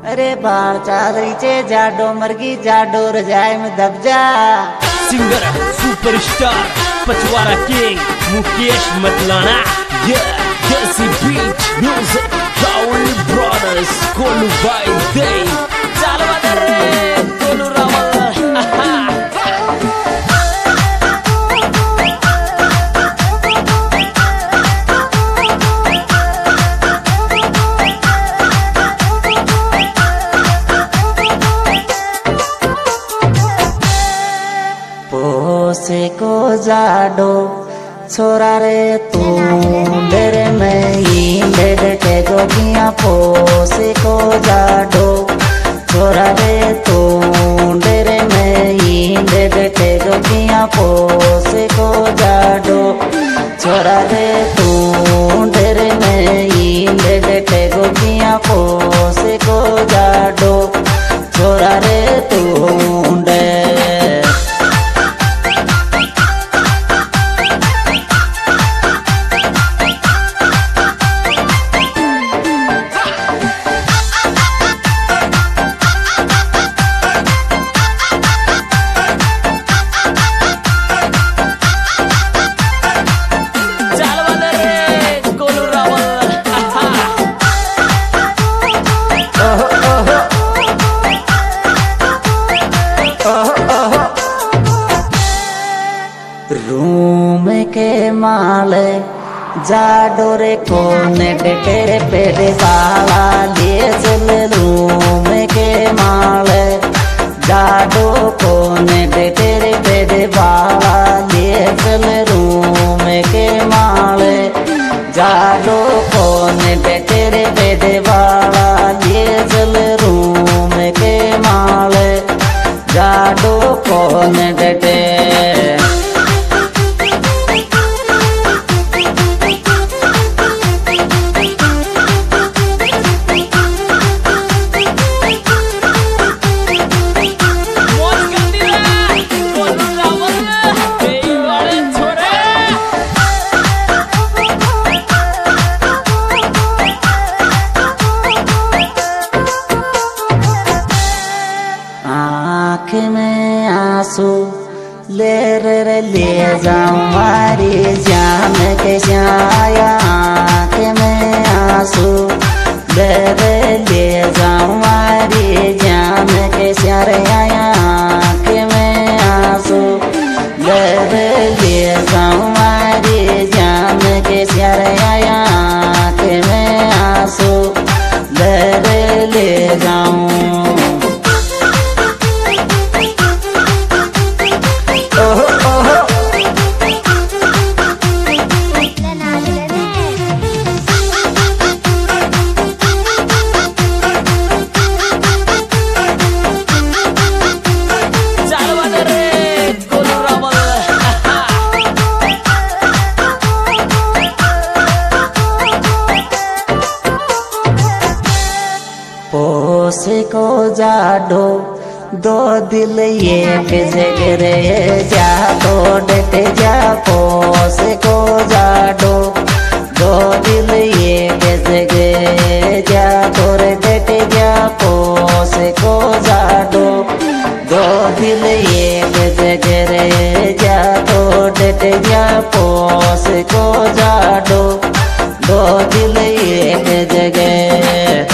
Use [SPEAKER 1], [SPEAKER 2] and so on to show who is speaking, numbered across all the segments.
[SPEAKER 1] अरे बाल चादरी चे जाडो मरगी जाडो रजाई में दब जा।
[SPEAKER 2] Singer superstar Pachwara king Mukesh Matlana, desi beat music Kawali brothers कोलू बाई दे चल बदरे कोलू रावल।
[SPEAKER 1] पोसे को जाडो छोरा रे तू डेरे में ही बैठे गोगिया। पोसे को जाडो छोरा रे तू डेरे में ही बैठे गोगिया। पोसे को जाडो छोरा रे तू डेरे में ही बैठे गोगिया। पोसे को जाडो छोरा रे तू रूम के माले जाडो रे कोने डेटे पेड़े वाला लिए चल। रूम के माले जाडो कोने डेटे रे पेड़े वाला लिए चल। रूम के माले जाडो कोने डेटे रे पेड़े वाला लिए चल। रूम के माले जाडो कोने डेटे में आंसू ले रे ले जाऊं मारी जान के छाया। आँख में आंसू ले रे ले जाऊं मारी जान के छाया। आँख में आंसू ले रे ले जाऊं मारी जान के छाया। आँख में आंसू ले रे ले जाऊं। पोसे को जाडो दो दिल एक जगह रे जा तो डटे जा। पोसे को जाडो दो दिल एक जगह जा तो डटे जा। पोसे को जाडो दो दिल एक जगह रे जा तो डटे जा। पोसे को जाडो दो दिल एक जगह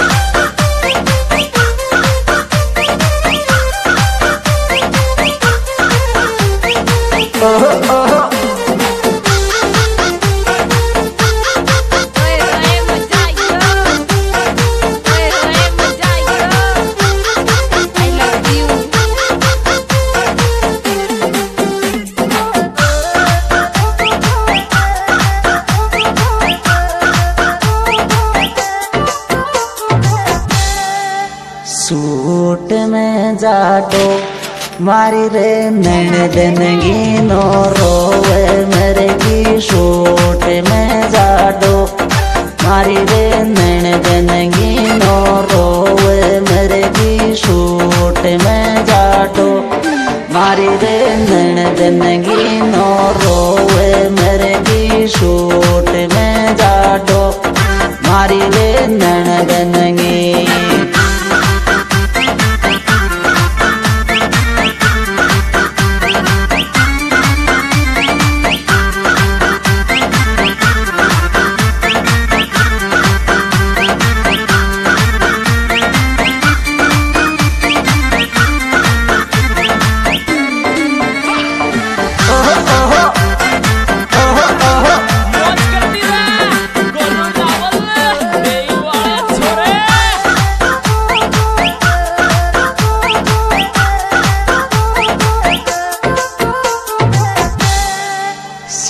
[SPEAKER 1] सूट में जाडो मारी रे नैनदनगी नो रोवे मेरे की। सूट में जाडो मारी रे नैनदनगी नो रोवे मेरे की। सूट में जाडो मारी रे नैनदनगी नो रोवे मेरे की। सूट में जाडो मारी रे नैनदनगी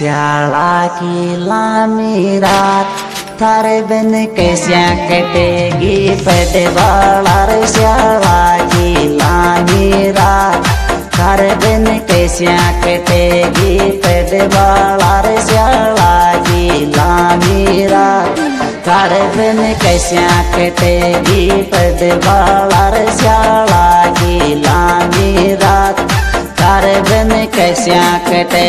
[SPEAKER 1] श्याला की लामी रात थारे बिन कैसे कटेगी पेटे वाला रे श्याला की लामी रात थारे बिन कैसे कटेगी पेटे वाला रे श्याला की लामी रात थारे बिन कैसे कटेगी पेटे वाला रे श्याला की लामी रात थारे बिन कैसे कटे।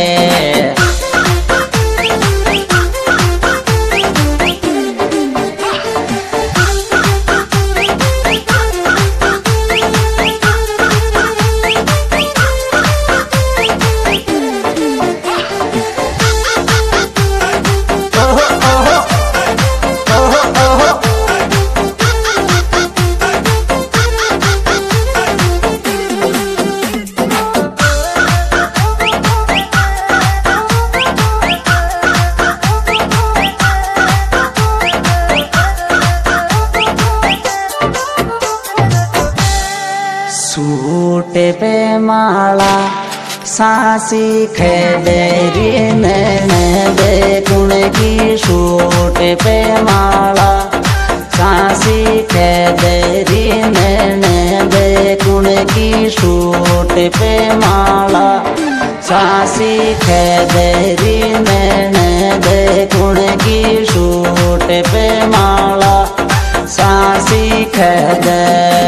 [SPEAKER 1] सूट पे माला सासी खेदेरी नैन बेकुण की सूट पे माला सासी खेदेरी नैन बेकुण की सूट पे माला सासी खेदेरी नैन बेकुण की सूट पे माला सासी खेदे।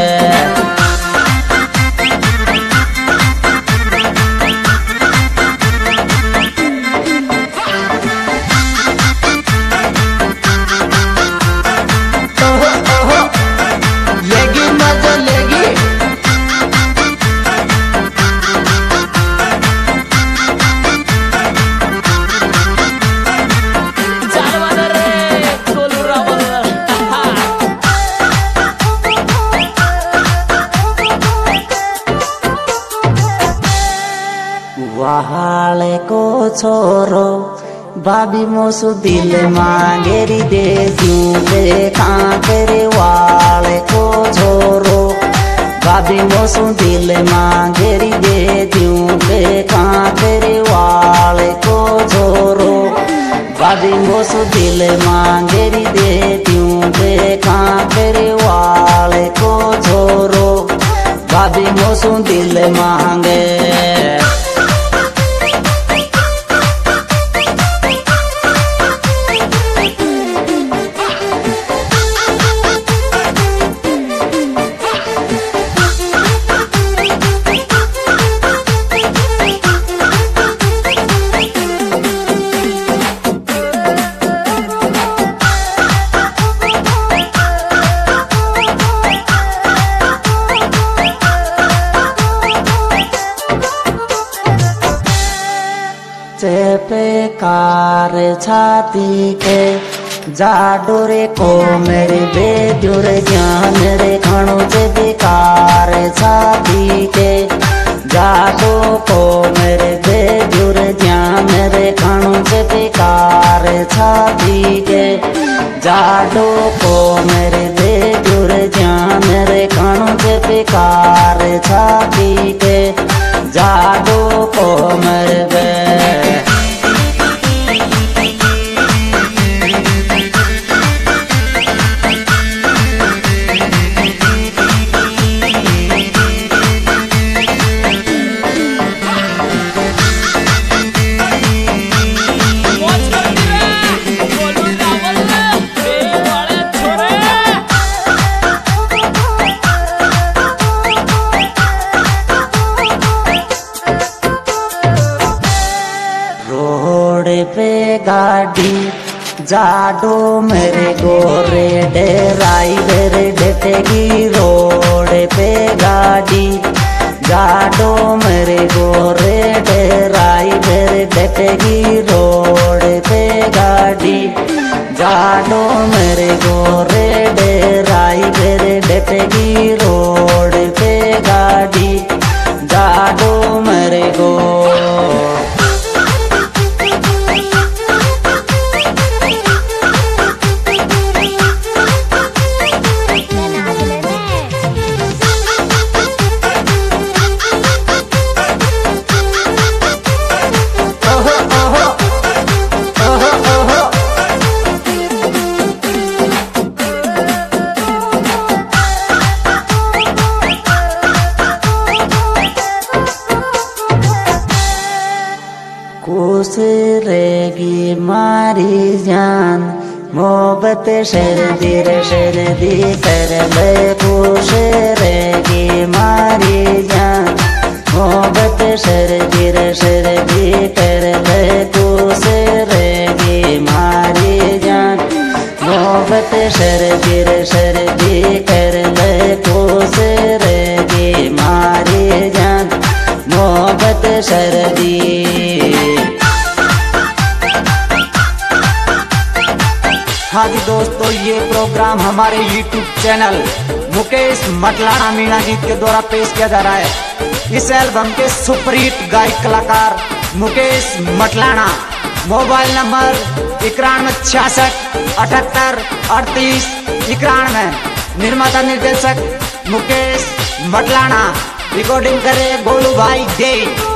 [SPEAKER 1] वहाले को छोरो बाबी मोसु दिल मांगेरी दे दूं देखा तेरे वाले को छोरो बाबी मोसु दिल मांगेरी दे दूं देखा तेरे वाले को छोरो बाबी मोसु दिल मांगेरी दे दूं देखा तेरे वाले को छोरो बाबी मोसु दिल मांगे। चेपे कार छाती के जाडोरे को मेरे बेदुर ज्ञान रे खणु से बेकार छाती के जाडो को मेरे बेदुर ज्ञान रे खणु से बेकार छाती के जाडो को मेरे बेदुर ज्ञान रे खणु से बेकार छाती के जाडो को मेरे बे। पे गाड़ी जाडो मेरे गोरे ड्राइवर डटेगी रोड पे गाड़ी जाडो मेरे गोरे ड्राइवर डटेगी रोड पे गाड़ी जाडो मेरे गोरे ड्राइवर डटेगी रोड पे गाड़ी जाडो मेरे गो। शर्दी रे शर्दी कर ले खुश रहेगी मारी जान। मोहब्बत शर्दी रे शर्दी कर ले खुश रहेगी मारी जान। मोहब्बत शर्दी रे शर्दी कर ले खुश रहेगी मारी जान। मोहब्बत शर्दी। हाँ जी दोस्तों, ये प्रोग्राम हमारे YouTube चैनल मुकेश मटलाना मीणा गीत के द्वारा पेश किया जा रहा है। इस एल्बम के सुपरहिट गायक कलाकार मुकेश मटलाना। Mobile number 9166783891। निर्माता निर्देशक मुकेश मटलाना। रिकॉर्डिंग करे गोलू भाई दे।